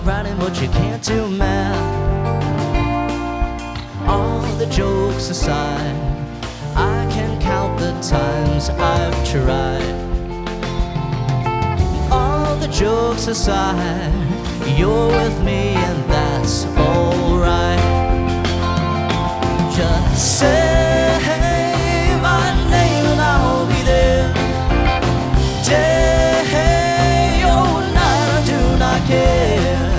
Writing, but you can't do math. All the jokes aside, I can count the times I've tried. All the jokes aside, you're with me and that's alright. Just say